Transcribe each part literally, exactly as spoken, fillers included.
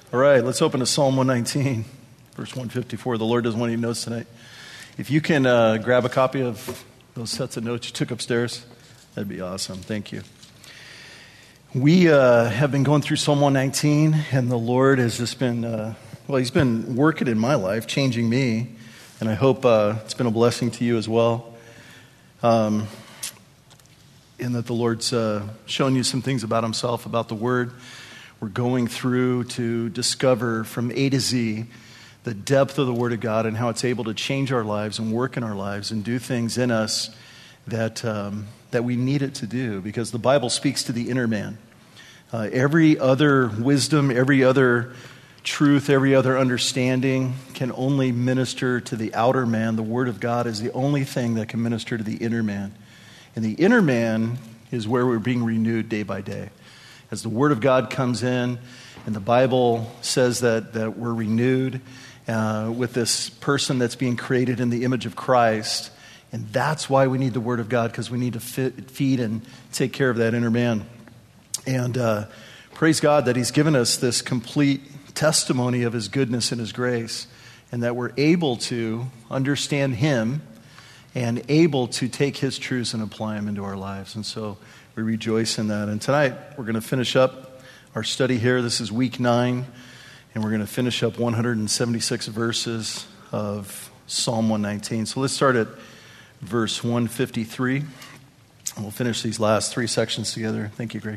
All right, let's open to Psalm one nineteen, verse one fifty-four. The Lord doesn't want any notes tonight. If you can uh, grab a copy of those sets of notes you took upstairs, that'd be awesome. Thank you. We uh, have been going through Psalm one nineteen, and the Lord has just been, uh, well, He's been working in my life, changing me, and I hope uh, it's been a blessing to you as well. Um, and that the Lord's uh, shown you some things about Himself, about the Word. We're going through to discover from A to Z the depth of the Word of God and how it's able to change our lives and work in our lives and do things in us that um, that we need it to do, because the Bible speaks to the inner man. Uh, every other wisdom, every other truth, every other understanding can only minister to the outer man. The Word of God is the only thing that can minister to the inner man. And the inner man is where we're being renewed day by day. As the Word of God comes in, and the Bible says that, that we're renewed uh, with this person that's being created in the image of Christ. And that's why we need the Word of God, because we need to fit, feed and take care of that inner man. And uh, praise God that He's given us this complete testimony of His goodness and His grace, and that we're able to understand Him and able to take His truths and apply them into our lives. And so we rejoice in that. And tonight we're going to finish up our study here. This is week nine, and we're going to finish up one hundred seventy-six verses of Psalm one nineteen. So let's start at verse one fifty-three, and we'll finish these last three sections together. Thank you, Greg.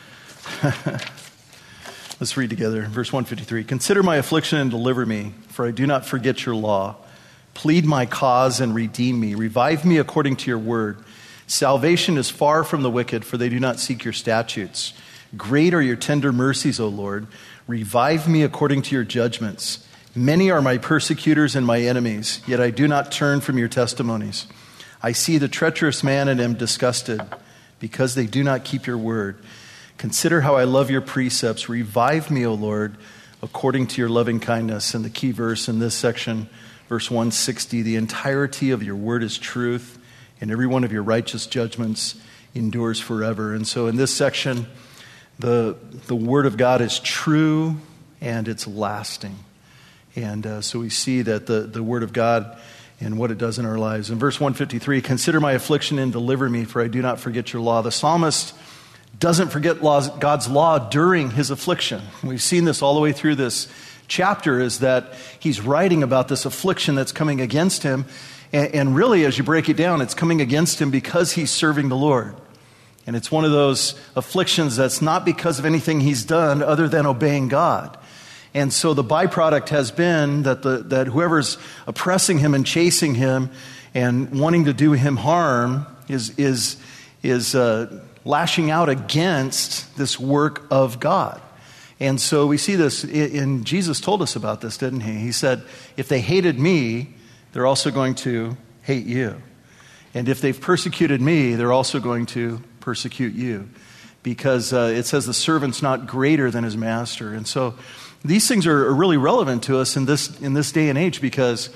Let's read together. Verse one fifty-three. Consider my affliction and deliver me, for I do not forget your law. Plead my cause and redeem me. Revive me according to your word. Salvation is far from the wicked, for they do not seek your statutes. Great are your tender mercies, O Lord. Revive me according to your judgments. Many are my persecutors and my enemies, yet I do not turn from your testimonies. I see the treacherous man and am disgusted, because they do not keep your word. Consider how I love your precepts. Revive me, O Lord, according to your loving kindness. And the key verse in this section, verse one sixty, the entirety of your word is truth, and every one of your righteous judgments endures forever. And so in this section, the, the word of God is true and it's lasting. And uh, so we see that the, the word of God and what it does in our lives. In verse one fifty-three, consider my affliction and deliver me, for I do not forget your law. The psalmist doesn't forget laws, God's law during his affliction. We've seen this all the way through this chapter, is that he's writing about this affliction that's coming against him. And, and really, as you break it down, it's coming against him because he's serving the Lord. And it's one of those afflictions that's not because of anything he's done other than obeying God. And so the byproduct has been that the that whoever's oppressing him and chasing him and wanting to do him harm is is is uh, lashing out against this work of God. And so we see this, and Jesus told us about this, didn't he? He said, if they hated me, they're also going to hate you. And if they've persecuted me, they're also going to persecute you. Because uh, it says the servant's not greater than his master. And so these things are, are really relevant to us in this in this day and age, because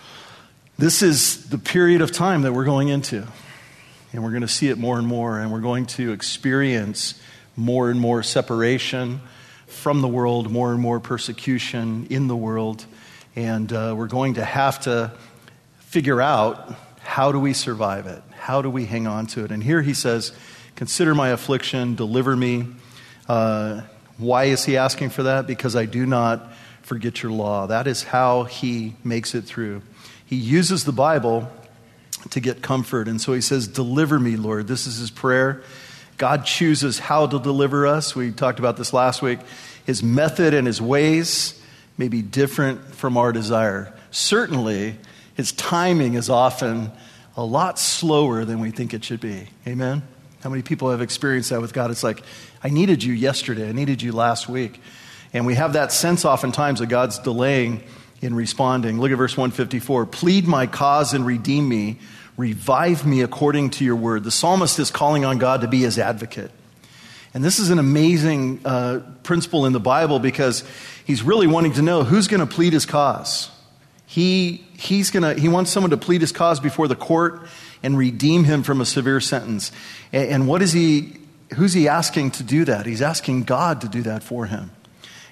this is the period of time that we're going into. And we're going to see it more and more, and we're going to experience more and more separation from the world, more and more persecution in the world. And uh, we're going to have to figure out, how do we survive it? How do we hang on to it? And here he says, consider my affliction, deliver me. Uh, why is he asking for that? Because I do not forget your law. That is how he makes it through. He uses the Bible to get comfort. And so he says, deliver me, Lord. This is his prayer. God chooses how to deliver us. We talked about this last week. His method and his ways may be different from our desire. Certainly, his timing is often a lot slower than we think it should be. Amen? How many people have experienced that with God? It's like, I needed you yesterday. I needed you last week. And we have that sense oftentimes that God's delaying in responding. Look at verse one fifty-four. Plead my cause and redeem me. Revive me according to your word. The psalmist is calling on God to be his advocate. And this is an amazing uh, principle in the Bible, because he's really wanting to know who's going to plead his cause. He he's gonna he wants someone to plead his cause before the court and redeem him from a severe sentence. And, and what is he? Who's he asking to do that? He's asking God to do that for him.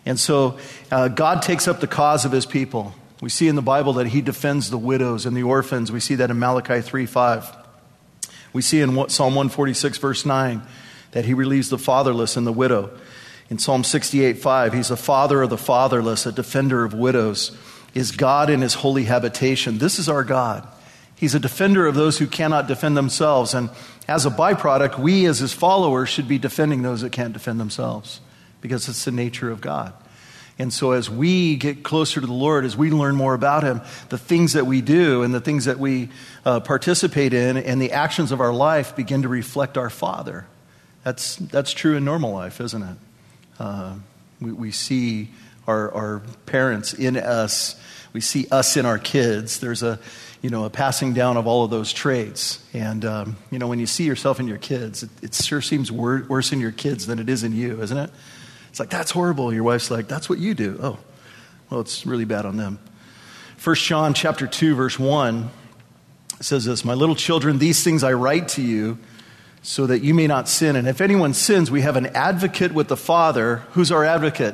And so uh, God takes up the cause of his people. We see in the Bible that he defends the widows and the orphans. We see that in Malachi three five. We see in Psalm one forty-six verse nine that he relieves the fatherless and the widow. In Psalm sixty-eight five, he's a father of the fatherless, a defender of widows. Is God in his holy habitation. This is our God. He's a defender of those who cannot defend themselves. And as a byproduct, we as his followers should be defending those that can't defend themselves, because it's the nature of God. And so as we get closer to the Lord, as we learn more about him, the things that we do and the things that we uh, participate in and the actions of our life begin to reflect our Father. That's that's true in normal life, isn't it? Uh, we, we see our, our parents in us. We see us in our kids. There's a, you know, a passing down of all of those traits. And, um, you know, when you see yourself in your kids, it, it sure seems wor- worse in your kids than it is in you, isn't it? It's like, that's horrible. Your wife's like, that's what you do. Oh, well, it's really bad on them. First John chapter two, verse one says this, my little children, these things I write to you so that you may not sin. And if anyone sins, we have an advocate with the Father. Who's our advocate?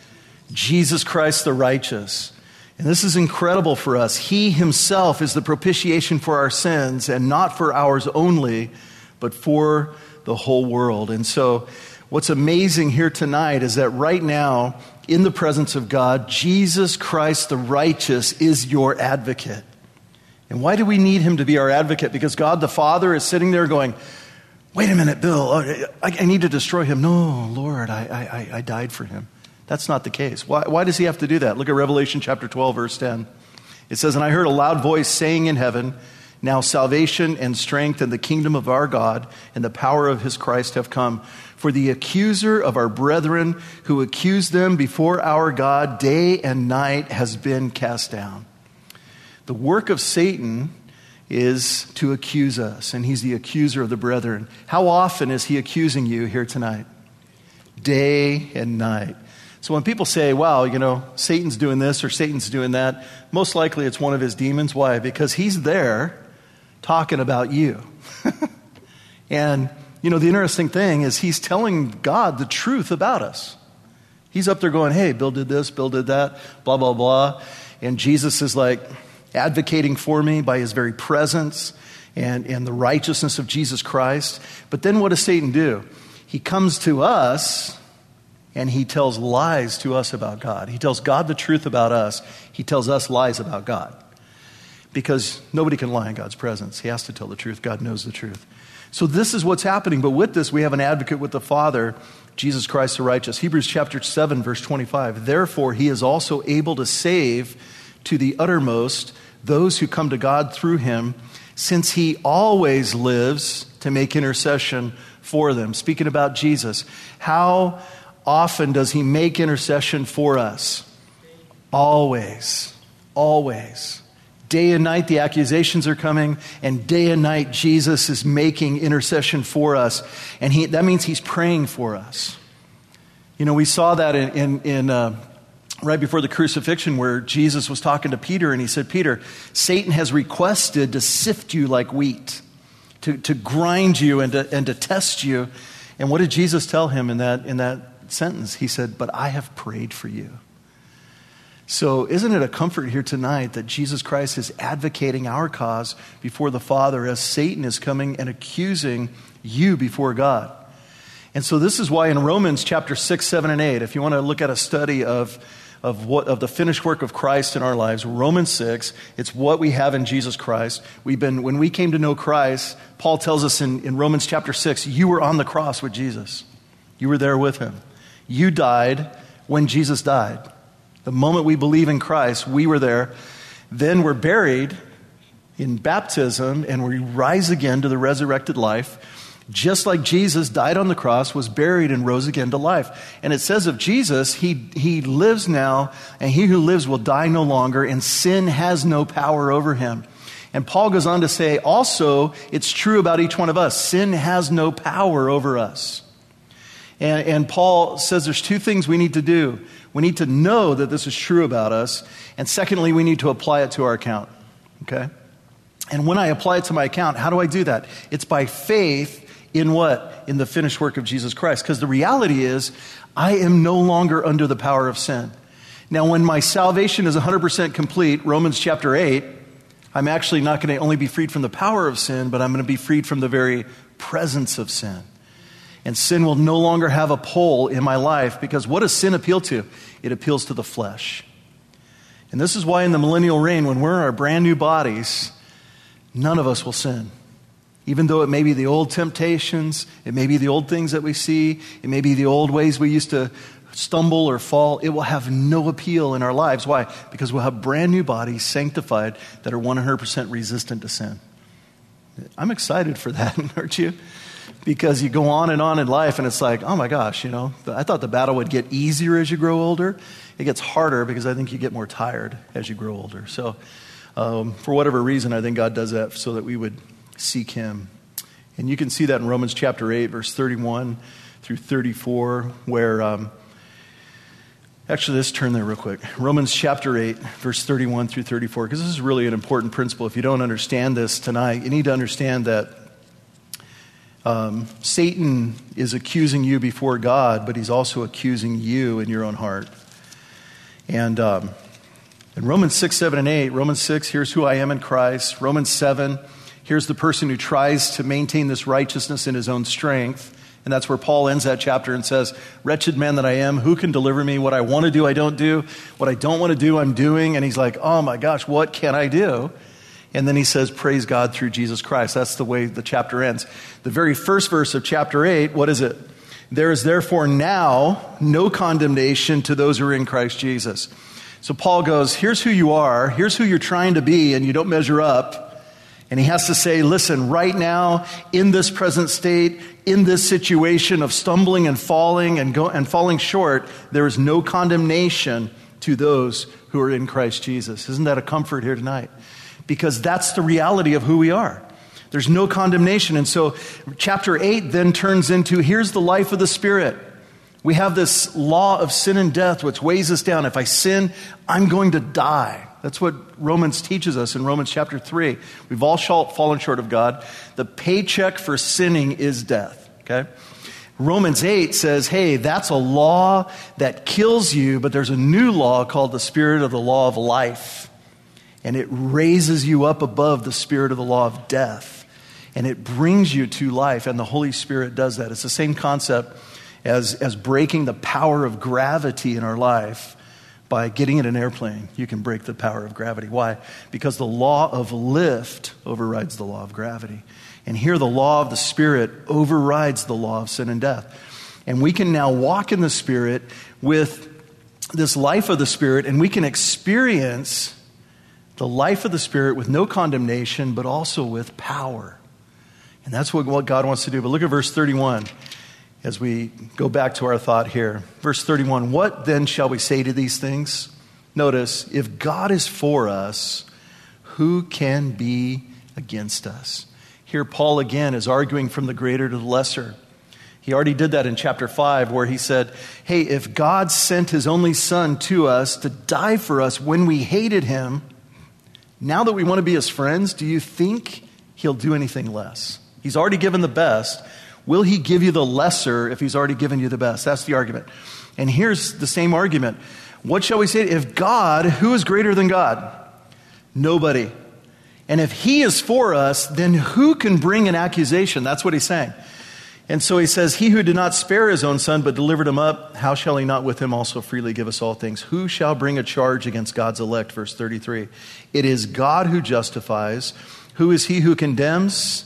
Jesus Christ the righteous. And this is incredible for us. He himself is the propitiation for our sins, and not for ours only, but for the whole world. And so what's amazing here tonight is that right now, in the presence of God, Jesus Christ the righteous is your advocate. And why do we need him to be our advocate? Because God the Father is sitting there going, wait a minute, Bill, I, I need to destroy him. No, Lord, I, I, I died for him. That's not the case. Why, why does he have to do that? Look at Revelation chapter twelve, verse ten. It says, and I heard a loud voice saying in heaven, now salvation and strength and the kingdom of our God and the power of his Christ have come. For the accuser of our brethren who accused them before our God day and night has been cast down. The work of Satan is to accuse us, and he's the accuser of the brethren. How often is he accusing you here tonight? Day and night. So when people say, wow, you know, Satan's doing this or Satan's doing that, most likely it's one of his demons. Why? Because he's there talking about you. And, you know, the interesting thing is he's telling God the truth about us. He's up there going, hey, Bill did this, Bill did that, blah, blah, blah. And Jesus is like advocating for me by his very presence and, and the righteousness of Jesus Christ. But then what does Satan do? He comes to us and he tells lies to us about God. He tells God the truth about us. He tells us lies about God. Because nobody can lie in God's presence. He has to tell the truth. God knows the truth. So this is what's happening. But with this, we have an advocate with the Father, Jesus Christ the righteous. Hebrews chapter seven, verse twenty-five. Therefore, he is also able to save to the uttermost those who come to God through him, since he always lives to make intercession for them. Speaking about Jesus, how often does he make intercession for us? Always. Always. Day and night the accusations are coming, and day and night Jesus is making intercession for us. And he, that means he's praying for us. You know, we saw that in, in, in uh, right before the crucifixion where Jesus was talking to Peter, and he said, Peter, Satan has requested to sift you like wheat, to, to grind you and to, and to test you. And what did Jesus tell him in that, in that sentence? He said, but I have prayed for you. So isn't it a comfort here tonight that Jesus Christ is advocating our cause before the Father as Satan is coming and accusing you before God? And so this is why in Romans chapter six, seven, and eight, if you want to look at a study of, of what of the finished work of Christ in our lives, Romans six, it's what we have in Jesus Christ. We've been, when we came to know Christ, Paul tells us in, in Romans chapter six, you were on the cross with Jesus. You were there with him. You died when Jesus died. The moment we believe in Christ, we were there. Then we're buried in baptism, and we rise again to the resurrected life. Just like Jesus died on the cross, was buried, and rose again to life. And it says of Jesus, he, he lives now, and he who lives will die no longer, and sin has no power over him. And Paul goes on to say, also, it's true about each one of us. Sin has no power over us. And, and Paul says there's two things we need to do. We need to know that this is true about us. And secondly, we need to apply it to our account. Okay? And when I apply it to my account, how do I do that? It's by faith in what? In the finished work of Jesus Christ. Because the reality is, I am no longer under the power of sin. Now, when my salvation is one hundred percent complete, Romans chapter eight, I'm actually not going to only be freed from the power of sin, but I'm going to be freed from the very presence of sin. And sin will no longer have a pull in my life, because what does sin appeal to? It appeals to the flesh. And this is why in the millennial reign, when we're in our brand new bodies, none of us will sin. Even though it may be the old temptations, it may be the old things that we see, it may be the old ways we used to stumble or fall, it will have no appeal in our lives. Why? Because we'll have brand new bodies, sanctified, that are one hundred percent resistant to sin. I'm excited for that, aren't you? Because you go on and on in life and it's like, oh my gosh, you know, I thought the battle would get easier as you grow older. It gets harder because I think you get more tired as you grow older. So um, for whatever reason, I think God does that so that we would seek him. And you can see that in Romans chapter eight, verse thirty-one through thirty-four, where, um, actually, let's turn there real quick. Romans chapter eight, verse thirty-one through thirty-four, because this is really an important principle. If you don't understand this tonight, you need to understand that um, Satan is accusing you before God, but he's also accusing you in your own heart. And um, in Romans six, seven, and eight, Romans six, here's who I am in Christ. Romans seven, here's the person who tries to maintain this righteousness in his own strength. And that's where Paul ends that chapter and says, wretched man that I am, who can deliver me? What I want to do, I don't do. What I don't want to do, I'm doing. And he's like, oh my gosh, what can I do? And then he says, praise God through Jesus Christ. That's the way the chapter ends. The very first verse of chapter eight, what is it? There is therefore now no condemnation to those who are in Christ Jesus. So Paul goes, here's who you are. Here's who you're trying to be, and you don't measure up. And he has to say, listen, right now, in this present state, in this situation of stumbling and falling and go, and falling short, there is no condemnation to those who are in Christ Jesus. Isn't that a comfort here tonight? Because that's the reality of who we are. There's no condemnation. And so chapter eight then turns into, here's the life of the Spirit. We have this law of sin and death, which weighs us down. If I sin, I'm going to die. That's what Romans teaches us in Romans chapter three. We've all fallen short of God. The paycheck for sinning is death. Okay? Romans eight says, hey, that's a law that kills you, but there's a new law called the Spirit of the law of life. And it raises you up above the spirit of the law of death. And it brings you to life. And the Holy Spirit does that. It's the same concept as, as breaking the power of gravity in our life. By getting in an airplane, you can break the power of gravity. Why? Because the law of lift overrides the law of gravity. And here the law of the Spirit overrides the law of sin and death. And we can now walk in the Spirit with this life of the Spirit, and we can experience the life of the Spirit with no condemnation, but also with power. And that's what, what God wants to do. But look at verse thirty-one as we go back to our thought here. Verse thirty-one, what then shall we say to these things? Notice, if God is for us, who can be against us? Here Paul again is arguing from the greater to the lesser. He already did that in chapter five, where he said, hey, if God sent his only son to us to die for us when we hated him, now that we want to be his friends, do you think he'll do anything less? He's already given the best. Will he give you the lesser if he's already given you the best? That's the argument. And here's the same argument. What shall we say? If God, who is greater than God? Nobody. And if he is for us, then who can bring an accusation? That's what he's saying. And so he says, he who did not spare his own son, but delivered him up, how shall he not with him also freely give us all things? Who shall bring a charge against God's elect? Verse thirty-three. It is God who justifies. Who is he who condemns?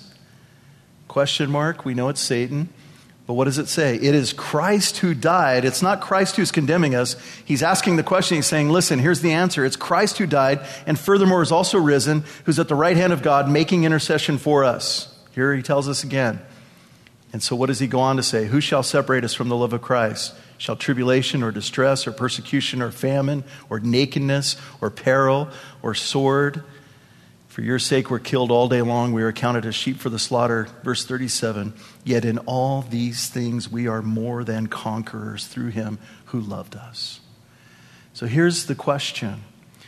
Question mark. We know it's Satan. But what does it say? It is Christ who died. It's not Christ who's condemning us. He's asking the question. He's saying, listen, here's the answer. It's Christ who died, and furthermore is also risen, who's at the right hand of God, making intercession for us. Here he tells us again. And so what does he go on to say? Who shall separate us from the love of Christ? Shall tribulation or distress or persecution or famine or nakedness or peril or sword? For your sake we're killed all day long. We are counted as sheep for the slaughter. Verse thirty-seven. Yet in all these things we are more than conquerors through him who loved us. So here's the question.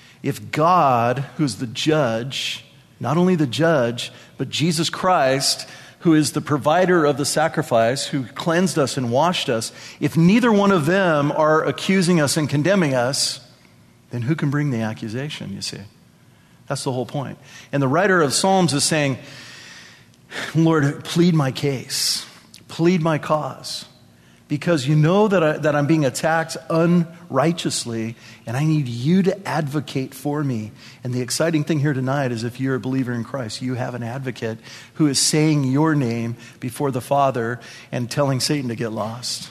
If God, who's the judge, not only the judge, but Jesus Christ, who is the provider of the sacrifice, who cleansed us and washed us, if neither one of them are accusing us and condemning us, then who can bring the accusation, you see? That's the whole point. And the writer of Psalms is saying, Lord, plead my case. Plead my cause. Because you know that, I, that I'm being attacked unrighteously, and I need you to advocate for me. And the exciting thing here tonight is if you're a believer in Christ, you have an advocate who is saying your name before the Father and telling Satan to get lost.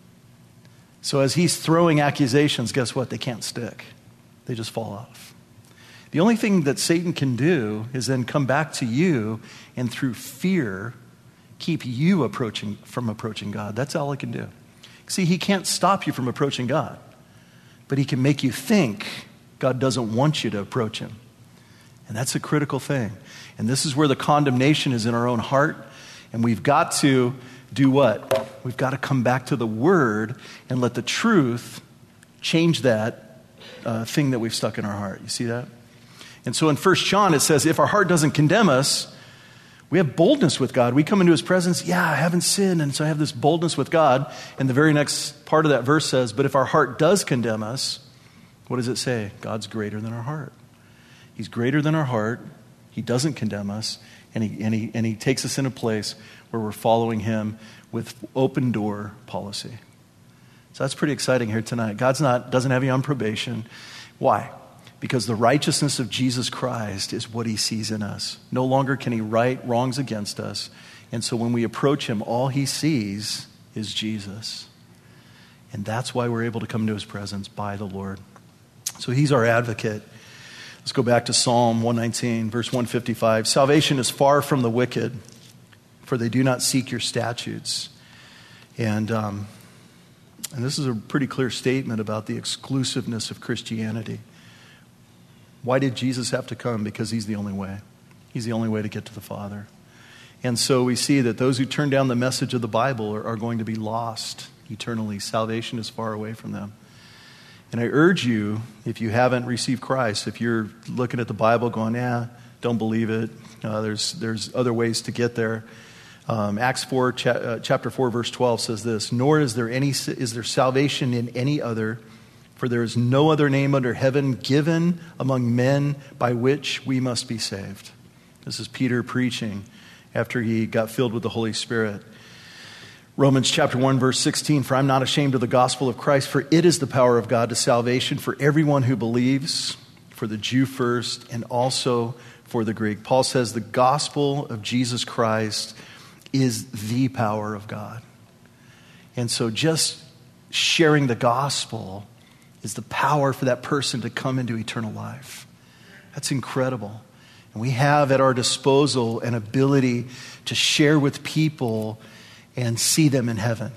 So as he's throwing accusations, guess what? They can't stick. They just fall off. The only thing that Satan can do is then come back to you and through fear keep you approaching from approaching God. That's all he can do. See, he can't stop you from approaching God, but he can make you think God doesn't want you to approach him. And that's a critical thing. And this is where the condemnation is in our own heart. And we've got to do what? We've got to come back to the Word and let the truth change that uh, thing that we've stuck in our heart. You see that? And so in First John it says, if our heart doesn't condemn us, we have boldness with God. We come into his presence, yeah, I haven't sinned, and so I have this boldness with God. And the very next part of that verse says, but if our heart does condemn us, what does it say? God's greater than our heart. He's greater than our heart. He doesn't condemn us, and he, and he, and he takes us in a place where we're following him with open door policy. So that's pretty exciting here tonight. God's not doesn't have you on probation. Why? Because the righteousness of Jesus Christ is what he sees in us. No longer can he right wrongs against us. And so when we approach him, all he sees is Jesus. And that's why we're able to come into his presence by the Lord. So he's our advocate. Let's go back to Psalm one nineteen, verse one fifty-five. Salvation is far from the wicked, for they do not seek your statutes. And, um, and this is a pretty clear statement about the exclusiveness of Christianity. Why did Jesus have to come? Because he's the only way. He's the only way to get to the Father. And so we see that those who turn down the message of the Bible are, are going to be lost eternally. Salvation is far away from them. And I urge you, if you haven't received Christ, if you're looking at the Bible going, yeah, don't believe it. Uh, there's there's other ways to get there. Um, Acts four, cha- uh, chapter four, verse twelve says this, nor is there any is there salvation in any other, for there is no other name under heaven given among men by which we must be saved. This is Peter preaching after he got filled with the Holy Spirit. Romans chapter one, verse sixteen, for I'm not ashamed of the gospel of Christ, for it is the power of God to salvation for everyone who believes, for the Jew first, and also for the Greek. Paul says the gospel of Jesus Christ is the power of God. And so just sharing the gospel is the power for that person to come into eternal life. That's incredible. And we have at our disposal an ability to share with people and see them in heaven.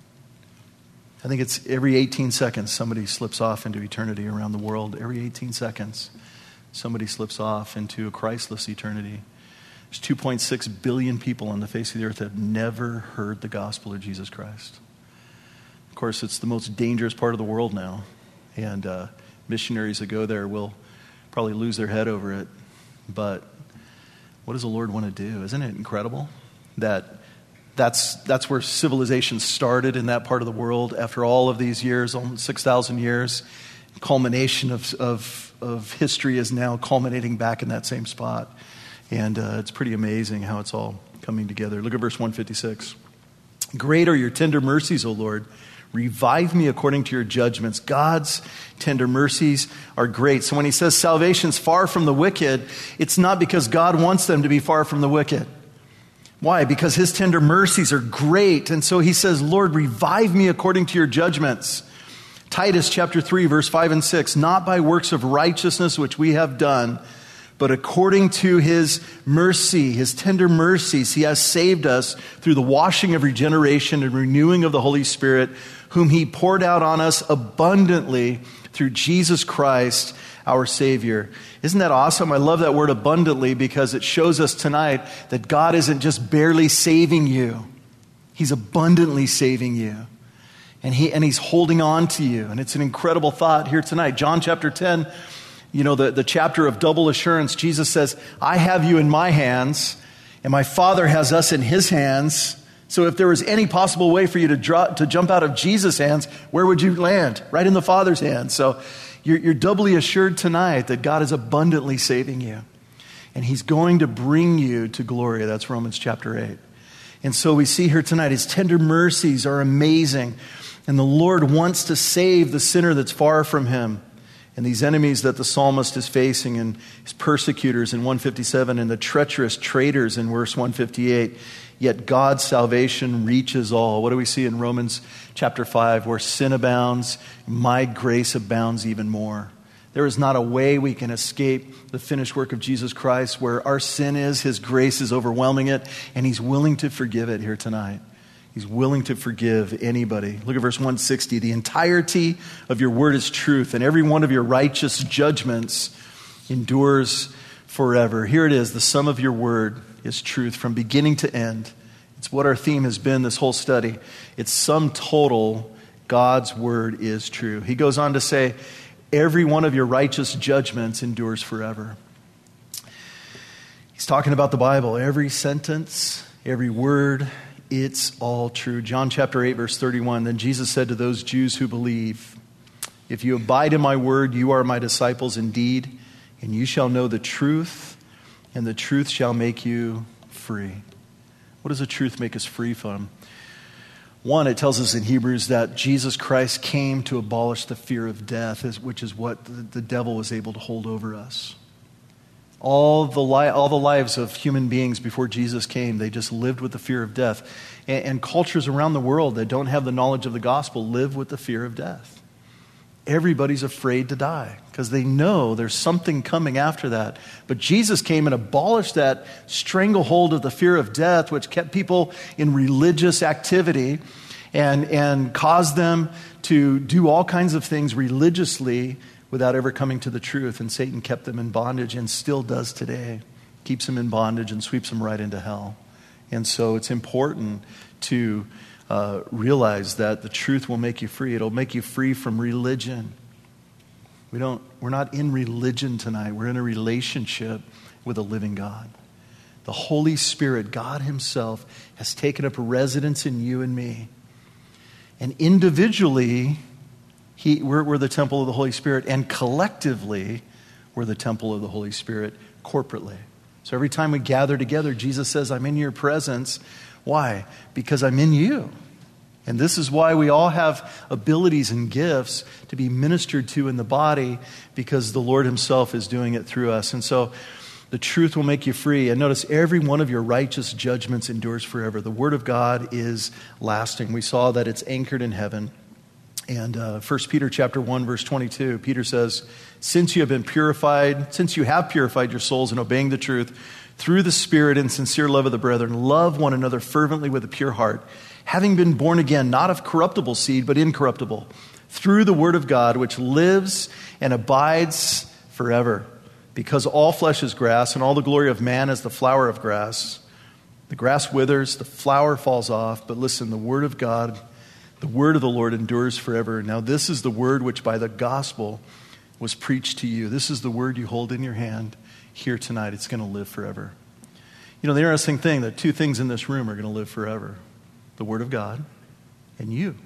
I think it's every eighteen seconds somebody slips off into eternity around the world. Every eighteen seconds somebody slips off into a Christless eternity. There's two point six billion people on the face of the earth that have never heard the gospel of Jesus Christ. Of course, it's the most dangerous part of the world now. And uh, missionaries that go there will probably lose their head over it. But what does the Lord want to do? Isn't it incredible that that's that's where civilization started in that part of the world after all of these years, almost six thousand years? Culmination of, of, of history is now culminating back in that same spot. And uh, it's pretty amazing how it's all coming together. Look at verse one fifty-six. Great are your tender mercies, O Lord. Revive me according to your judgments. God's tender mercies are great. So when he says salvation's far from the wicked, it's not because God wants them to be far from the wicked. Why? Because his tender mercies are great. And so he says, Lord, revive me according to your judgments. Titus chapter three, verse five and six, not by works of righteousness which we have done, but according to his mercy, his tender mercies, he has saved us through the washing of regeneration and renewing of the Holy Spirit, whom he poured out on us abundantly through Jesus Christ, our Savior. Isn't that awesome? I love that word abundantly because it shows us tonight that God isn't just barely saving you. He's abundantly saving you. And he and he's holding on to you. And it's an incredible thought here tonight. John chapter ten, you know, the, the chapter of double assurance, Jesus says, I have you in my hands. And my Father has us in his hands. So if there was any possible way for you to drop, to jump out of Jesus' hands, where would you land? Right in the Father's hands. So you're, you're doubly assured tonight that God is abundantly saving you. And he's going to bring you to glory. That's Romans chapter eight. And so we see here tonight, his tender mercies are amazing. And the Lord wants to save the sinner that's far from him. And these enemies that the psalmist is facing, and his persecutors in one fifty-seven, and the treacherous traitors in verse one fifty-eight. Yet God's salvation reaches all. What do we see in Romans chapter five? Where sin abounds, my grace abounds even more. There is not a way we can escape the finished work of Jesus Christ. Where our sin is, his grace is overwhelming it, and he's willing to forgive it here tonight. He's willing to forgive anybody. Look at verse one sixty. The entirety of your word is truth, and every one of your righteous judgments endures forever. Here it is. The sum of your word is truth from beginning to end. It's what our theme has been this whole study. It's sum total. God's word is true. He goes on to say, every one of your righteous judgments endures forever. He's talking about the Bible. Every sentence, every word, it's all true. John chapter eight, verse thirty-one. Then Jesus said to those Jews who believe, if you abide in my word, you are my disciples indeed, and you shall know the truth, and the truth shall make you free. What does the truth make us free from? One, it tells us in Hebrews that Jesus Christ came to abolish the fear of death, which is what the devil was able to hold over us. All the li- all the lives of human beings before Jesus came, they just lived with the fear of death. And, and cultures around the world that don't have the knowledge of the gospel live with the fear of death. Everybody's afraid to die because they know there's something coming after that. But Jesus came and abolished that stranglehold of the fear of death, which kept people in religious activity and, and caused them to do all kinds of things religiously without ever coming to the truth. And Satan kept them in bondage and still does today. Keeps them in bondage and sweeps them right into hell. And so it's important to uh, realize that the truth will make you free. It'll make you free from religion. We don't, we're not in religion tonight. We're in a relationship with a living God. The Holy Spirit, God himself, has taken up residence in you and me. And individually, He, we're, we're the temple of the Holy Spirit, and collectively, we're the temple of the Holy Spirit corporately. So every time we gather together, Jesus says, I'm in your presence. Why? Because I'm in you. And this is why we all have abilities and gifts to be ministered to in the body, because the Lord himself is doing it through us. And so the truth will make you free. And notice, every one of your righteous judgments endures forever. The word of God is lasting. We saw that it's anchored in heaven. And uh, First Peter chapter one, verse twenty-two, Peter says, since you have been purified, since you have purified your souls in obeying the truth, through the Spirit and sincere love of the brethren, love one another fervently with a pure heart, having been born again, not of corruptible seed, but incorruptible, through the word of God, which lives and abides forever. Because all flesh is grass, and all the glory of man is the flower of grass. The grass withers, the flower falls off, but listen, the word of God, the word of the Lord endures forever. Now this is the word which by the gospel was preached to you. This is the word you hold in your hand here tonight. It's going to live forever. You know, the interesting thing, that two things in this room are going to live forever. The word of God and you.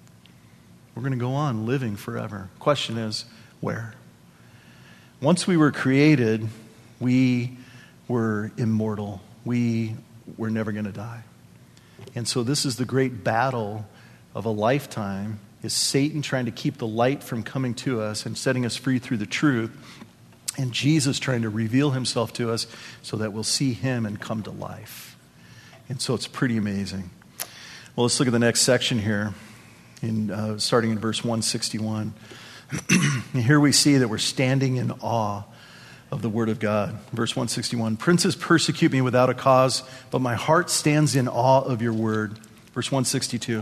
We're going to go on living forever. Question is, where? Once we were created, we were immortal. We were never going to die. And so this is the great battle of a lifetime, is Satan trying to keep the light from coming to us and setting us free through the truth, and Jesus trying to reveal himself to us so that we'll see him and come to life. And so it's pretty amazing. Well, let's look at the next section here, in uh, starting in verse one sixty-one. And here we see that we're standing in awe of the word of God. Verse one sixty-one, princes persecute me without a cause, but my heart stands in awe of your word. Verse one sixty-two,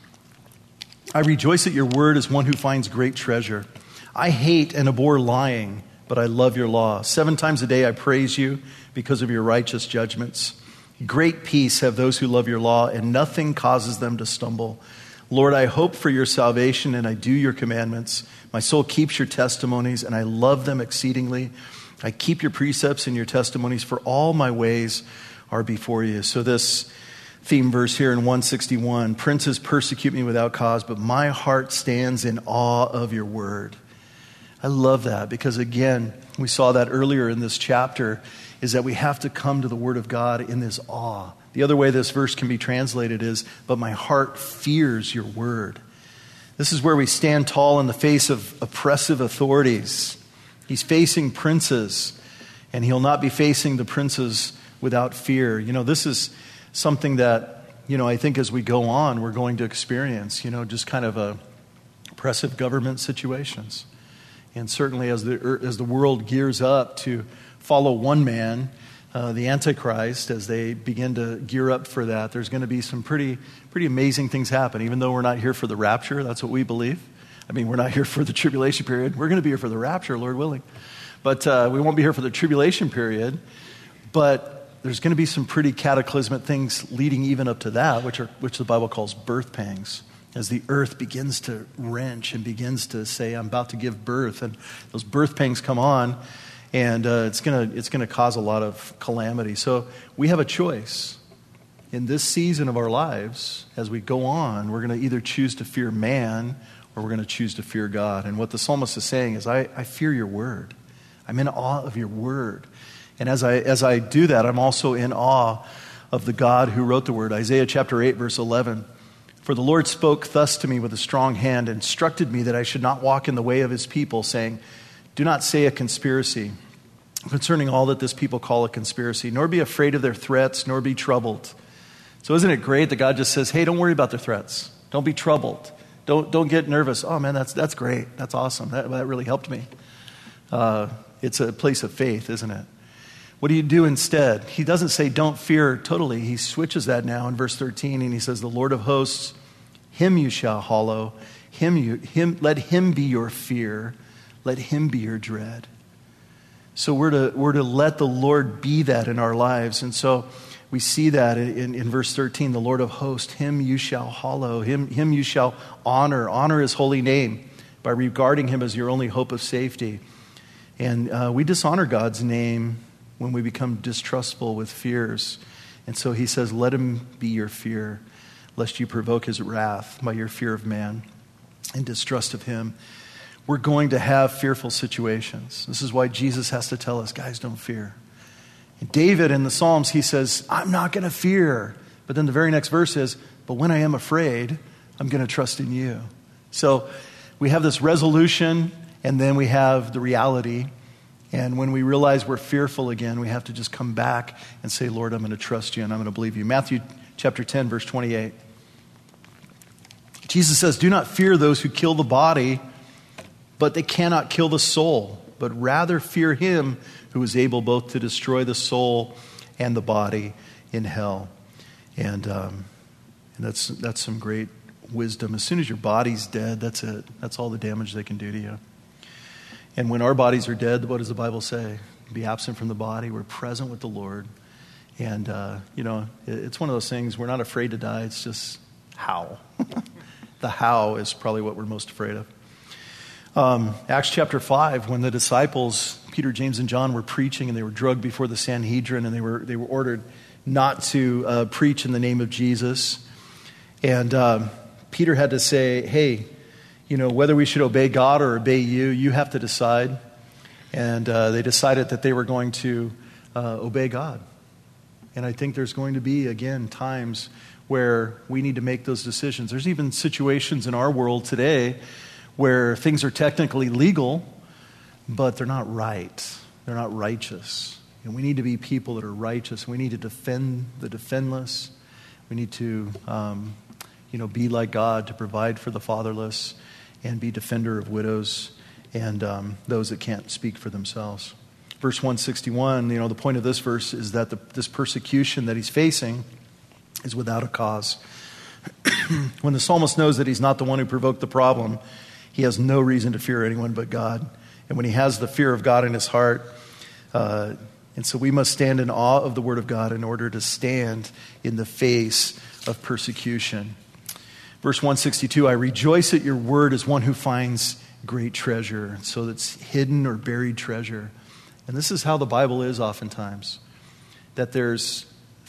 I rejoice at your word as one who finds great treasure. I hate and abhor lying, but I love your law. Seven times a day I praise you because of your righteous judgments. Great peace have those who love your law, and nothing causes them to stumble. Lord, I hope for your salvation, and I do your commandments. My soul keeps your testimonies, and I love them exceedingly. I keep your precepts and your testimonies, for all my ways are before you. So this theme verse here in one sixty-one, princes persecute me without cause, but my heart stands in awe of your word. I love that because, again, we saw that earlier in this chapter, is that we have to come to the word of God in this awe. The other way this verse can be translated is, but my heart fears your word. This is where we stand tall in the face of oppressive authorities. He's facing princes, and he'll not be facing the princes without fear. You know, this is something that, you know, I think as we go on, we're going to experience, you know, just kind of a oppressive government situations. And certainly as the as the world gears up to follow one man, uh, the Antichrist, as they begin to gear up for that, there's going to be some pretty pretty amazing things happen. Even though we're not here for the rapture, that's what we believe. I mean, we're not here for the tribulation period. We're going to be here for the rapture, Lord willing. But uh, we won't be here for the tribulation period. But there's going to be some pretty cataclysmic things leading even up to that, which are which the Bible calls birth pangs. As the earth begins to wrench and begins to say, I'm about to give birth, and those birth pangs come on, and uh, it's going to it's going to cause a lot of calamity. So we have a choice. In this season of our lives, as we go on, we're going to either choose to fear man or we're going to choose to fear God. And what the psalmist is saying is, I, I fear your word. I'm in awe of your word. And as I as I do that, I'm also in awe of the God who wrote the word. Isaiah chapter eight, verse eleven. For the Lord spoke thus to me with a strong hand, and instructed me that I should not walk in the way of his people, saying, do not say a conspiracy concerning all that this people call a conspiracy, nor be afraid of their threats, nor be troubled. So isn't it great that God just says, hey, don't worry about their threats. Don't be troubled. Don't don't get nervous. Oh, man, that's that's great. That's awesome. That, that really helped me. Uh, it's a place of faith, isn't it? What do you do instead? He doesn't say don't fear totally. He switches that now in verse thirteen, and he says, the Lord of hosts, him you shall hallow. Him you, him, let him be your fear. Let him be your dread. So we're to, we're to let the Lord be that in our lives. And so we see that in, in verse thirteen, the Lord of hosts, him you shall hallow. Him, him you shall honor. Honor his holy name by regarding him as your only hope of safety. And uh, we dishonor God's name when we become distrustful with fears. And so he says, let him be your fear, lest you provoke his wrath by your fear of man and distrust of him. We're going to have fearful situations. This is why Jesus has to tell us, guys, don't fear. And David in the Psalms, he says, I'm not going to fear. But then the very next verse is, but when I am afraid, I'm going to trust in you. So we have this resolution, and then we have the reality. And when we realize we're fearful again, we have to just come back and say, Lord, I'm going to trust you and I'm going to believe you. Matthew chapter ten, verse twenty-eight. Jesus says, do not fear those who kill the body, but they cannot kill the soul, but rather fear him who is able both to destroy the soul and the body in hell. And, um, and that's that's some great wisdom. As soon as your body's dead, that's it. That's all the damage they can do to you. And when our bodies are dead, what does the Bible say? Be absent from the body. We're present with the Lord. And, uh, you know, it's one of those things, we're not afraid to die. It's just how. The how is probably what we're most afraid of. Um, Acts chapter five, when the disciples, Peter, James, and John, were preaching, and they were drugged before the Sanhedrin, and they were they were ordered not to uh, preach in the name of Jesus. And um, Peter had to say, hey, you know, whether we should obey God or obey you, you have to decide. And uh, they decided that they were going to uh, obey God. And I think there's going to be, again, times where we need to make those decisions. There's even situations in our world today where things are technically legal, but they're not right. They're not righteous. And we need to be people that are righteous. We need to defend the defendless. We need to, um, you know, be like God, to provide for the fatherless and be defender of widows and um, those that can't speak for themselves. Verse one sixty-one, you know, the point of this verse is that the, this persecution that he's facing is without a cause. When the psalmist knows that he's not the one who provoked the problem, he has no reason to fear anyone but God. And when he has the fear of God in his heart, uh, and so we must stand in awe of the word of God in order to stand in the face of persecution. Verse one sixty-two, I rejoice at your word as one who finds great treasure. So that's hidden or buried treasure. And this is how the Bible is oftentimes. That there's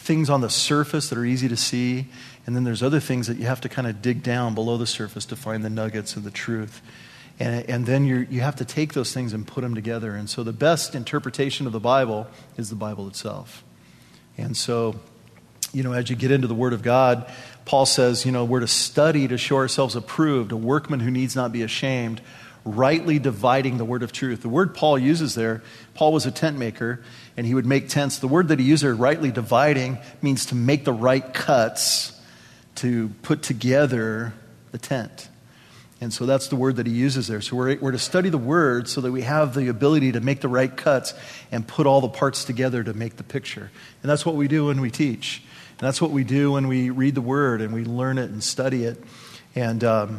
things on the surface that are easy to see, and then there's other things that you have to kind of dig down below the surface to find the nuggets of the truth. And, and then you you have to take those things and put them together. And so the best interpretation of the Bible is the Bible itself. And so, you know, as you get into the Word of God, Paul says, you know, we're to study to show ourselves approved, a workman who needs not be ashamed, rightly dividing the word of truth. The word Paul uses there, Paul was a tent maker, and he would make tents. The word that he used there, rightly dividing, means to make the right cuts, to put together the tent. And so that's the word that he uses there. So we're, we're to study the word so that we have the ability to make the right cuts and put all the parts together to make the picture. And that's what we do when we teach. And that's what we do when we read the word and we learn it and study it. And um,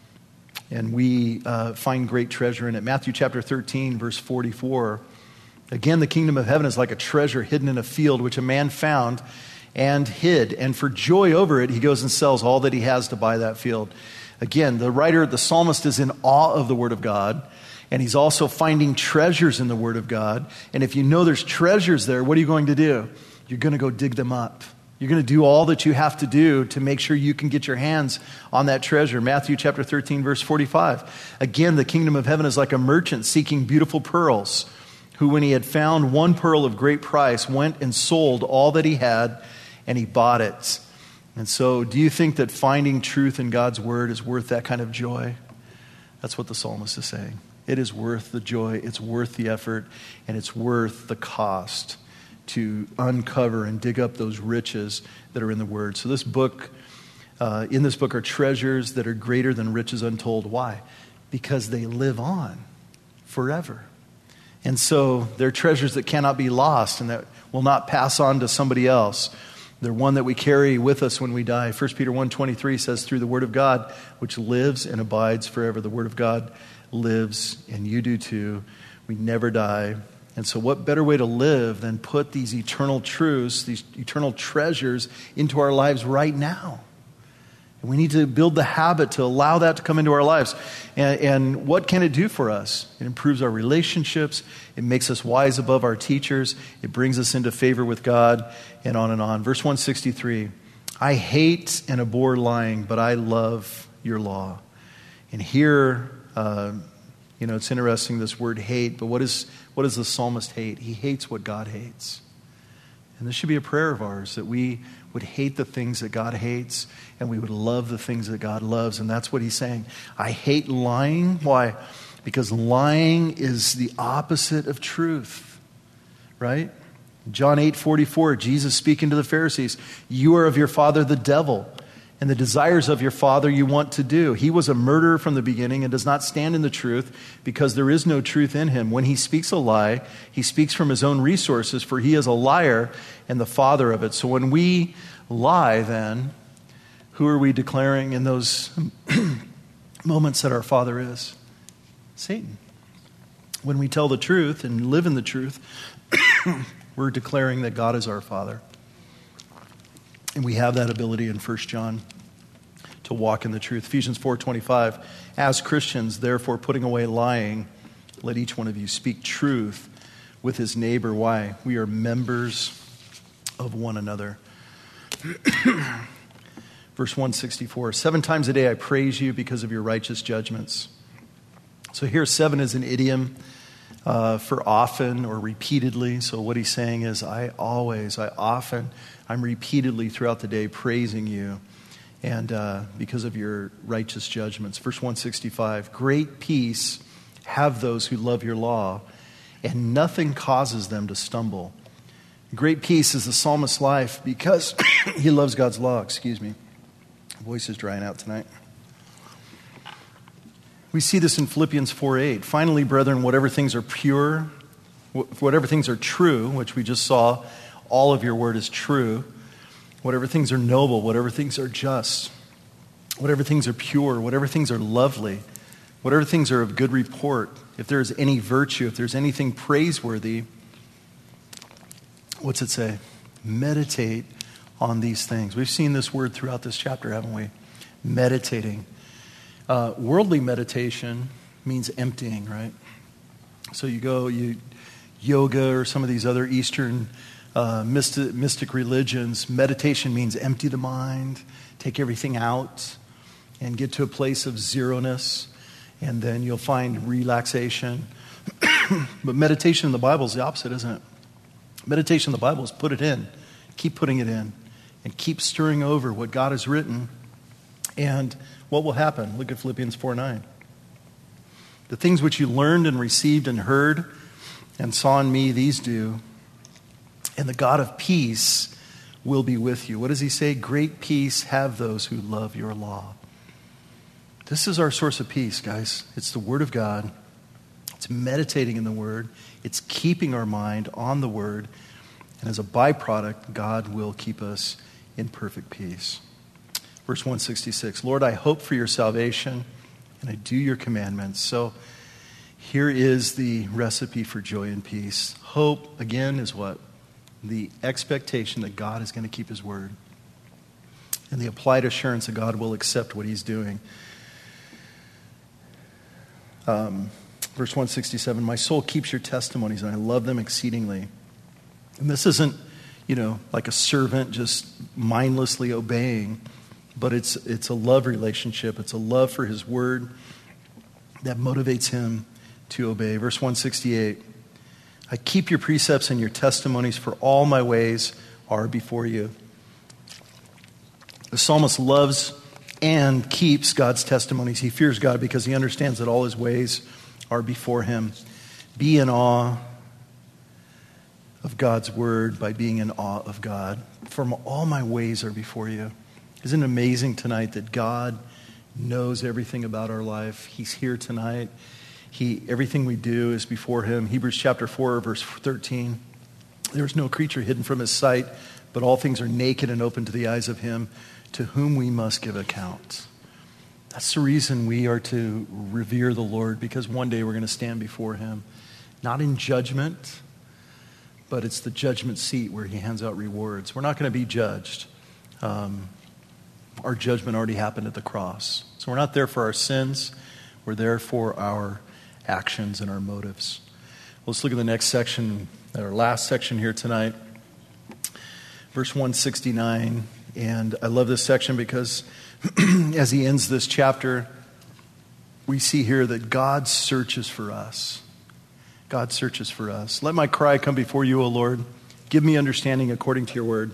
and we uh, find great treasure in it. Matthew chapter thirteen, verse forty-four. Again, the kingdom of heaven is like a treasure hidden in a field, which a man found and hid. And for joy over it, he goes and sells all that he has to buy that field. Again, the writer, the psalmist, is in awe of the Word of God, and he's also finding treasures in the Word of God. And if you know there's treasures there, what are you going to do? You're going to go dig them up. You're going to do all that you have to do to make sure you can get your hands on that treasure. Matthew chapter thirteen, verse forty-five. Again, the kingdom of heaven is like a merchant seeking beautiful pearls, who, when he had found one pearl of great price, went and sold all that he had, and he bought it. And so, do you think that finding truth in God's word is worth that kind of joy? That's what the psalmist is saying. It is worth the joy, it's worth the effort, and it's worth the cost to uncover and dig up those riches that are in the word. So this book, uh, in this book are treasures that are greater than riches untold. Why? Because they live on forever. And so they're treasures that cannot be lost and that will not pass on to somebody else. They're one that we carry with us when we die. First Peter one twenty-three says, through the word of God, which lives and abides forever. The word of God lives, and you do too. We never die. And so what better way to live than put these eternal truths, these eternal treasures into our lives right now? And we need to build the habit to allow that to come into our lives. And, and what can it do for us? It improves our relationships. It makes us wise above our teachers. It brings us into favor with God, and on and on. Verse one sixty-three, I hate and abhor lying, but I love your law. And here, uh, you know, it's interesting, this word hate, but what is what does the psalmist hate? He hates what God hates. And this should be a prayer of ours, that we would hate the things that God hates, and we would love the things that God loves. And that's what he's saying. I hate lying. Why? Because lying is the opposite of truth, right? John eight forty-four, Jesus speaking to the Pharisees, you are of your father the devil, and the desires of your father you want to do. He was a murderer from the beginning and does not stand in the truth, because there is no truth in him. When he speaks a lie, he speaks from his own resources, for he is a liar and the father of it. So when we lie, then, who are we declaring in those moments that our father is? Satan. When we tell the truth and live in the truth, we're declaring that God is our father. And we have that ability in First John to walk in the truth. Ephesians four twenty-five, as Christians, therefore, putting away lying, let each one of you speak truth with his neighbor. Why? We are members of one another. Verse one sixty-four, seven times a day I praise you because of your righteous judgments. So here, seven is an idiom uh, for often or repeatedly. So what he's saying is, I always, I often, I'm repeatedly throughout the day praising you, and uh, because of your righteous judgments. Verse one sixty-five, great peace have those who love your law, and nothing causes them to stumble. Great peace is the psalmist's life because he loves God's law. Excuse me. My voice is drying out tonight. We see this in Philippians four eight. Finally, brethren, whatever things are pure, whatever things are true, which we just saw, all of your word is true. Whatever things are noble, whatever things are just, whatever things are pure, whatever things are lovely, whatever things are of good report, if there is any virtue, if there's anything praiseworthy, what's it say? Meditate on these things. We've seen this word throughout this chapter, haven't we? Meditating. Uh, worldly meditation means emptying, right? So you go, you yoga or some of these other Eastern uh, mystic, mystic religions, meditation means empty the mind, take everything out, and get to a place of zeroness, and then you'll find relaxation. But meditation in the Bible is the opposite, isn't it? Meditation in the Bible is put it in, keep putting it in, and keep stirring over what God has written. And what will happen? Look at Philippians four nine. The things which you learned and received and heard and saw in me, these do, and the God of peace will be with you. What does he say? Great peace have those who love your law. This is our source of peace, guys. It's the Word of God. It's meditating in the Word. It's keeping our mind on the Word. And as a byproduct, God will keep us in perfect peace. Verse one sixty-six, Lord, I hope for your salvation, and I do your commandments. So here is the recipe for joy and peace. Hope, again, is what? The expectation that God is going to keep his word. And the applied assurance that God will accept what he's doing. Um, verse one sixty-seven, my soul keeps your testimonies, and I love them exceedingly. And this isn't, you know, like a servant just mindlessly obeying, but it's it's a love relationship. It's a love for his word that motivates him to obey. Verse one sixty-eight, I keep your precepts and your testimonies, for all my ways are before you. The psalmist loves and keeps God's testimonies. He fears God because he understands that all his ways are before him. Be in awe of God's word by being in awe of God. For all my ways are before you. Isn't it amazing tonight that God knows everything about our life? He's here tonight. He, everything we do is before him. Hebrews chapter four, verse thirteen. There is no creature hidden from his sight, but all things are naked and open to the eyes of him to whom we must give account. That's the reason we are to revere the Lord, because one day we're going to stand before him, not in judgment, but it's the judgment seat where he hands out rewards. We're not going to be judged. Um, our judgment already happened at the cross. So we're not there for our sins. We're there for our actions and our motives. Let's look at the next section, our last section here tonight. Verse one sixty-nine. And I love this section because as he ends this chapter, we see here that God searches for us. God searches for us. Let my cry come before you, O Lord. Give me understanding according to your word.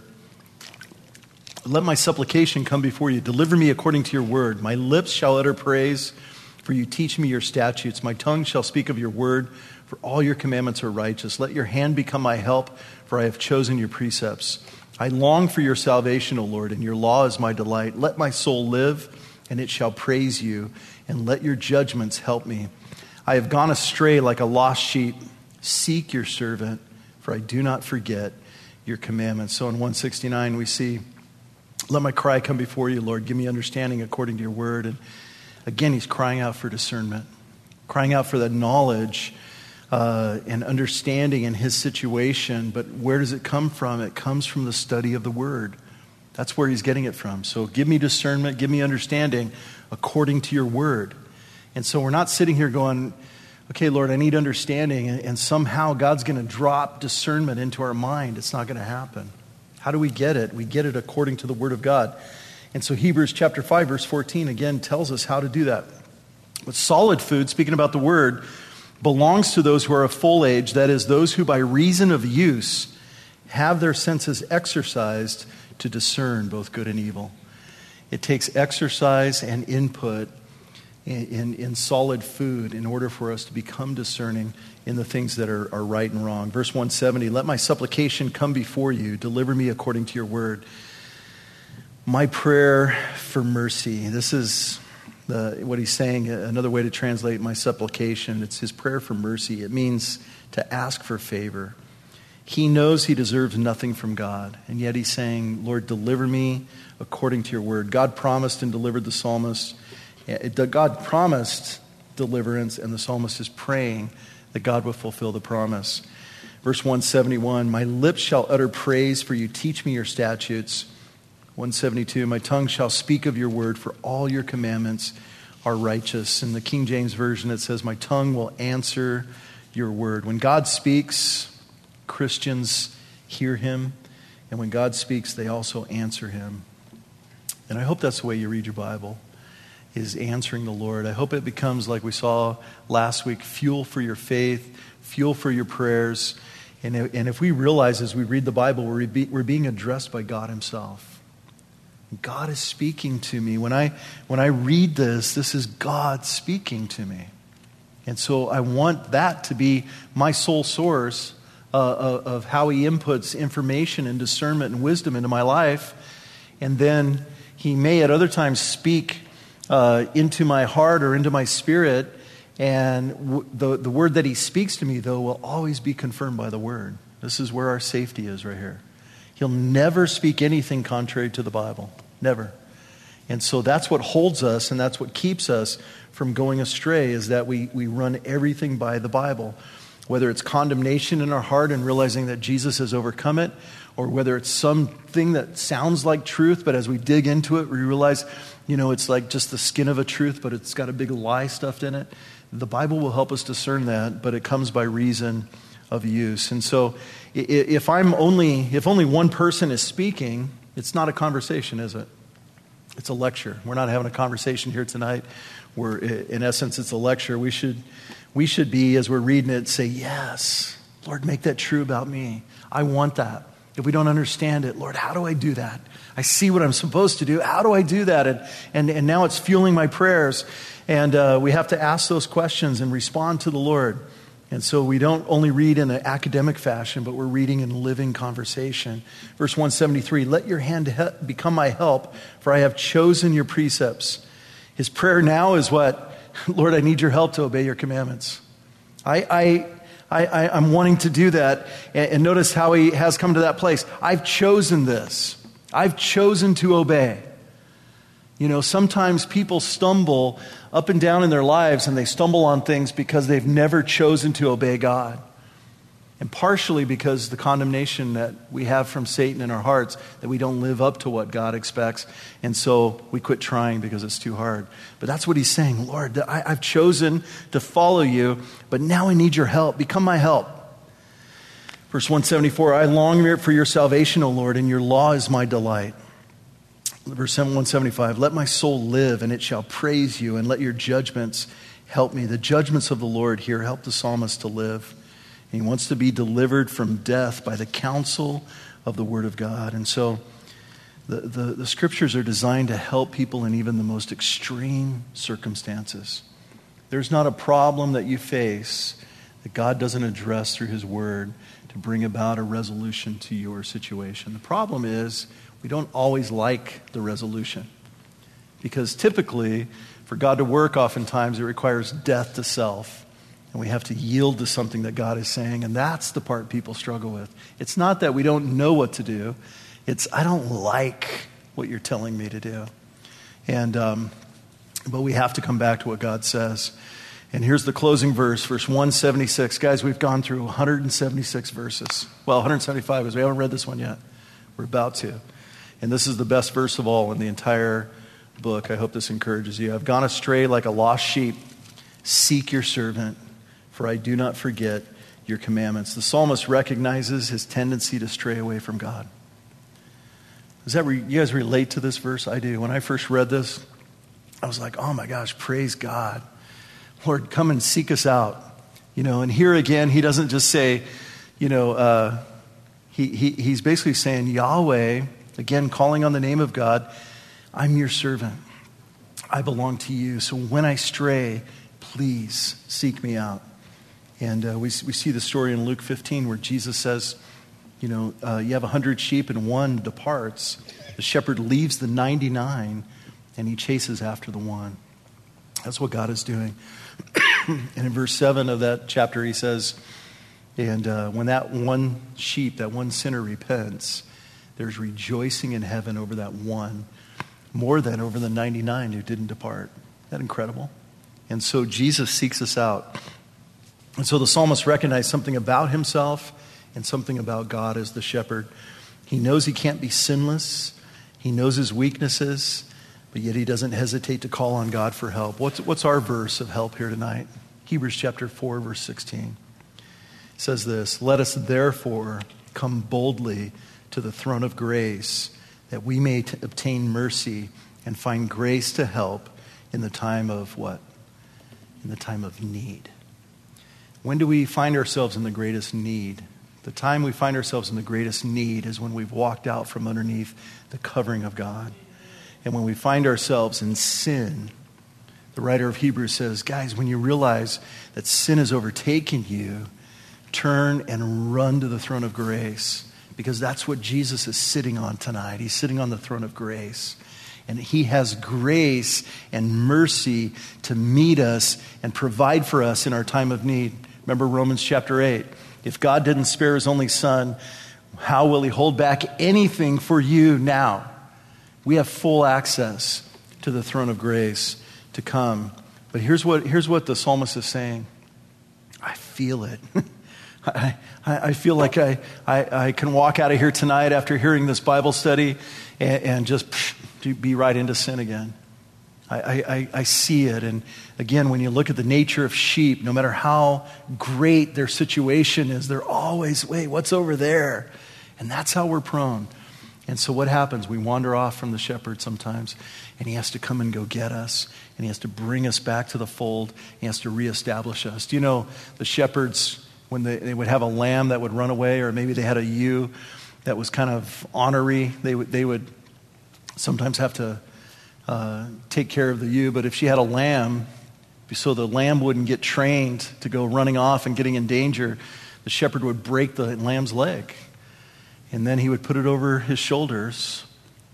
Let my supplication come before you. Deliver me according to your word. My lips shall utter praise, for you teach me your statutes. My tongue shall speak of your word, for all your commandments are righteous. Let your hand become my help, for I have chosen your precepts. I long for your salvation, O Lord, and your law is my delight. Let my soul live, and it shall praise you, and let your judgments help me. I have gone astray like a lost sheep. Seek your servant, for I do not forget your commandments. So in one sixty-nine we see, let my cry come before you, Lord. Give me understanding according to your word. And again, he's crying out for discernment, crying out for that knowledge uh, and understanding in his situation. But where does it come from? It comes from the study of the word. That's where he's getting it from. So give me discernment, give me understanding according to your word. And so we're not sitting here going, okay, Lord, I need understanding, and, and somehow God's going to drop discernment into our mind. It's not going to happen. How do we get it? We get it according to the word of God. And so Hebrews chapter five, verse fourteen, again, tells us how to do that. But solid food, speaking about the word, belongs to those who are of full age, that is, those who by reason of use have their senses exercised to discern both good and evil. It takes exercise and input in, in, in solid food in order for us to become discerning in the things that are, are right and wrong. Verse one seventy, let my supplication come before you. Deliver me according to your word. My prayer for mercy. This is the, what he's saying, another way to translate my supplication. It's his prayer for mercy. It means to ask for favor. He knows he deserves nothing from God, and yet he's saying, Lord, deliver me according to your word. God promised and delivered the psalmist. God promised deliverance, and the psalmist is praying that God will fulfill the promise. Verse one seventy-one, my lips shall utter praise, for you teach me your statutes. one seventy-two, my tongue shall speak of your word, for all your commandments are righteous. In the King James Version, it says, my tongue will answer your word. When God speaks, Christians hear him. And when God speaks, they also answer him. And I hope that's the way you read your Bible, is answering the Lord. I hope it becomes, like we saw last week, fuel for your faith, fuel for your prayers. And if, and if we realize as we read the Bible, we're, be, we're being addressed by God himself. God is speaking to me. When I, when I read this, this is God speaking to me. And so I want that to be my sole source uh, of, of how he inputs information and discernment and wisdom into my life. And then he may at other times speak uh, into my heart or into my spirit. And w- the, the word that he speaks to me, though, will always be confirmed by the word. This is where our safety is right here. He'll never speak anything contrary to the Bible. Never. And so that's what holds us, and that's what keeps us from going astray, is that we, we run everything by the Bible. Whether it's condemnation in our heart and realizing that Jesus has overcome it, or whether it's something that sounds like truth, but as we dig into it, we realize, you know, it's like just the skin of a truth, but it's got a big lie stuffed in it. The Bible will help us discern that, but it comes by reason of use. And so if I'm only, if only one person is speaking, it's not a conversation, is it? It's a lecture. We're not having a conversation here tonight. We're, in essence, it's a lecture. We should, we should be, as we're reading it, say, yes, Lord, make that true about me. I want that. If we don't understand it, Lord, how do I do that? I see what I'm supposed to do. How do I do that? And and, and now it's fueling my prayers. And uh, we have to ask those questions and respond to the Lord. And so we don't only read in an academic fashion, but we're reading in living conversation. Verse one seventy-three, let your hand he- become my help, for I have chosen your precepts. His prayer now is what? Lord, I need your help to obey your commandments. I, I, I, I, I'm wanting to do that. And, and notice how he has come to that place. I've chosen this. I've chosen to obey. You know, sometimes people stumble up and down in their lives, and they stumble on things because they've never chosen to obey God. And partially because the condemnation that we have from Satan in our hearts, that we don't live up to what God expects. And so we quit trying because it's too hard. But that's what he's saying. Lord, I, I've chosen to follow you, but now I need your help. Become my help. Verse one seventy-four, I long for your salvation, O Lord, and your law is my delight. Verse one seventy-five, let my soul live and it shall praise you, and let your judgments help me. The judgments of the Lord here help the psalmist to live. And he wants to be delivered from death by the counsel of the word of God. And so the, the, the scriptures are designed to help people in even the most extreme circumstances. There's not a problem that you face that God doesn't address through his word to bring about a resolution to your situation. The problem is, we don't always like the resolution, because typically for God to work, oftentimes it requires death to self, and we have to yield to something that God is saying, and that's the part people struggle with. It's not that we don't know what to do. It's, I don't like what you're telling me to do. And um, but we have to come back to what God says. And here's the closing verse, verse one seventy-six. Guys, we've gone through one hundred seventy-six verses. Well, one hundred seventy-five, because we haven't read this one yet. We're about to. And this is the best verse of all in the entire book. I hope this encourages you. I've gone astray like a lost sheep. Seek your servant, for I do not forget your commandments. The psalmist recognizes his tendency to stray away from God. Does that re- you guys relate to this verse? I do. When I first read this, I was like, oh my gosh, praise God. Lord, come and seek us out. You know, and here again, he doesn't just say, you know, uh, he, he he's basically saying, Yahweh, again, calling on the name of God, I'm your servant. I belong to you. So when I stray, please seek me out. And uh, we, we see the story in Luke fifteen where Jesus says, you know, uh, you have a hundred sheep and one departs. The shepherd leaves the ninety-nine and he chases after the one. That's what God is doing. And in verse seven of that chapter, he says, and uh, when that one sheep, that one sinner repents, there's rejoicing in heaven over that one, more than over the ninety-nine who didn't depart. Isn't that incredible? And so Jesus seeks us out. And so the psalmist recognized something about himself and something about God as the shepherd. He knows he can't be sinless. He knows his weaknesses, but yet he doesn't hesitate to call on God for help. What's, what's our verse of help here tonight? Hebrews chapter four, verse sixteen. It says this, let us therefore come boldly to the throne of grace that we may t- obtain mercy and find grace to help in the time of what? In the time of need. When do we find ourselves in the greatest need? The time we find ourselves in the greatest need is when we've walked out from underneath the covering of God. And when we find ourselves in sin, the writer of Hebrews says, guys, when you realize that sin has overtaken you, turn and run to the throne of grace, because that's what Jesus is sitting on tonight. He's sitting on the throne of grace. And he has grace and mercy to meet us and provide for us in our time of need. Remember Romans chapter eight. If God didn't spare his only son, how will he hold back anything for you now? We have full access to the throne of grace to come. But here's what, here's what the psalmist is saying. I feel it. I, I feel like I, I, I can walk out of here tonight after hearing this Bible study and, and just psh, be right into sin again. I, I, I see it. And again, when you look at the nature of sheep, no matter how great their situation is, they're always, wait, what's over there? And that's how we're prone. And so what happens? We wander off from the shepherd sometimes, and he has to come and go get us, and he has to bring us back to the fold. He has to reestablish us. Do you know the shepherds, when they, they would have a lamb that would run away, or maybe they had a ewe that was kind of ornery, they would, they would sometimes have to uh, take care of the ewe. But if she had a lamb, so the lamb wouldn't get trained to go running off and getting in danger, the shepherd would break the lamb's leg. And then he would put it over his shoulders,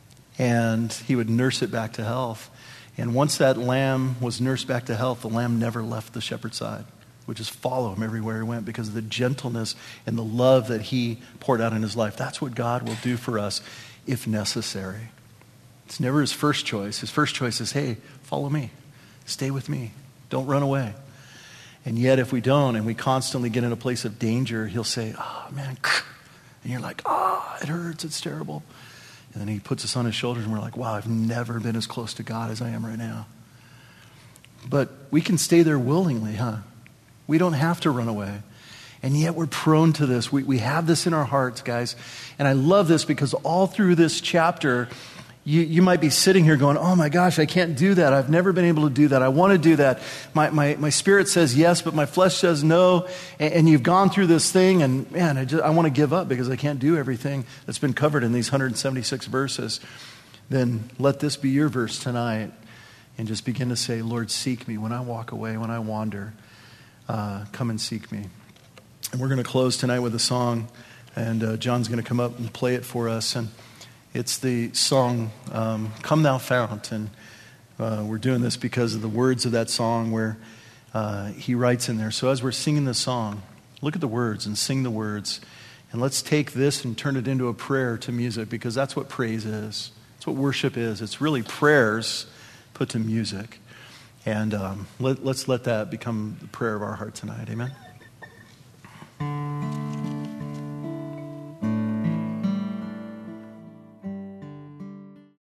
and he would nurse it back to health. And once that lamb was nursed back to health, the lamb never left the shepherd's side. Would just follow him everywhere he went because of the gentleness and the love that he poured out in his life. That's what God will do for us if necessary. It's never his first choice. His first choice is, hey, follow me. Stay with me. Don't run away. And yet if we don't and we constantly get in a place of danger, he'll say, oh, man. And you're like, oh, it hurts. It's terrible. And then he puts us on his shoulders and we're like, wow, I've never been as close to God as I am right now. But we can stay there willingly, huh? We don't have to run away. And yet we're prone to this. We, we have this in our hearts, guys. And I love this because all through this chapter, You, you might be sitting here going, oh my gosh, I can't do that. I've never been able to do that. I want to do that. My, my, my spirit says yes, but my flesh says no. And, and you've gone through this thing and man, I, just, I want to give up because I can't do everything that's been covered in these one hundred seventy-six verses. Then let this be your verse tonight and just begin to say, Lord, seek me when I walk away, when I wander. Uh, come and seek me. And we're going to close tonight with a song, and uh, John's going to come up and play it for us. And it's the song, um, Come Thou Fount. And uh, we're doing this because of the words of that song where uh, he writes in there. So as we're singing the song, look at the words and sing the words. And let's take this and turn it into a prayer to music, because that's what praise is. That's what worship is. It's really prayers put to music. And um, let, let's let that become the prayer of our heart tonight. Amen.